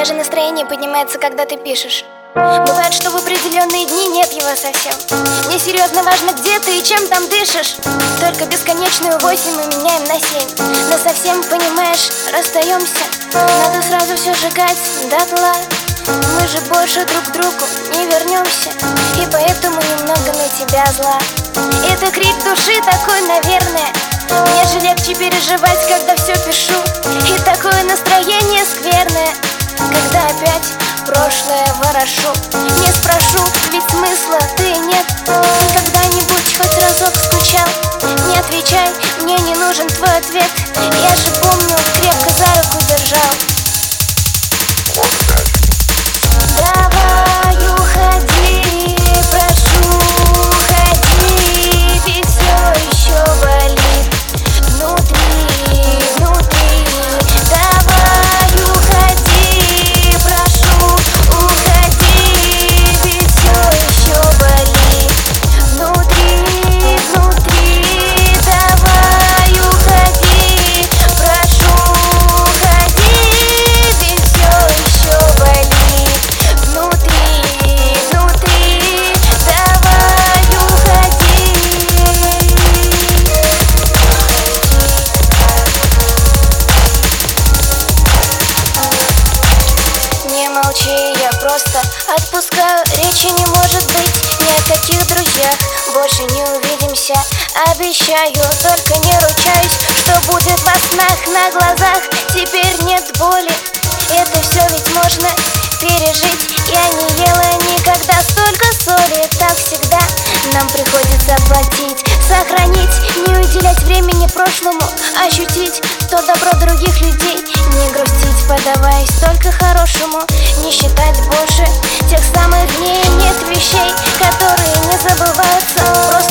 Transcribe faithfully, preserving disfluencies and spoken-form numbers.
Даже настроение поднимается, когда ты пишешь. Бывает, что в определенные дни нет его совсем. Мне серьезно важно, где ты и чем там дышишь. Только бесконечную восемь мы меняем на семь. Но совсем, понимаешь, расстаемся. Надо сразу все сжигать дотла. Мы же больше друг к другу не вернемся. И поэтому немного на тебя зла. Это крик души такой, наверное. Мне же легче переживать, когда все пишу. И такое настроение скверное, когда опять прошлое ворошу. Не спрошу, ведь смысла ты нет. Ты когда-нибудь хоть разок скучал? Не отвечай, мне не нужен твой ответ. Я же помню, крепко за руку держал. Давай уходи, прошу, уходи, ведь все еще болит внутри, внутри. Давай уходи, прошу, уходи, ведь все еще болит внутри, внутри. Давай уходи, прошу, уходи, ведь все еще болит внутри, внутри. Давай уходи. Не молчи, я просто отпускаю. Речи не может быть ни о каких друзьях. Больше не увидимся, обещаю. Только не ручаюсь, что будет во снах, на глазах. Теперь нет боли, это все ведь можно пережить. Я не ела никогда столько соли. Так всегда нам приходится платить. Сохранить, не уделять времени прошлому. Ощутить то добро других людей. Не грустить, подаваясь только хорошему. Не считать больше тех самых дней. Нет вещей, которые не забываются. Просто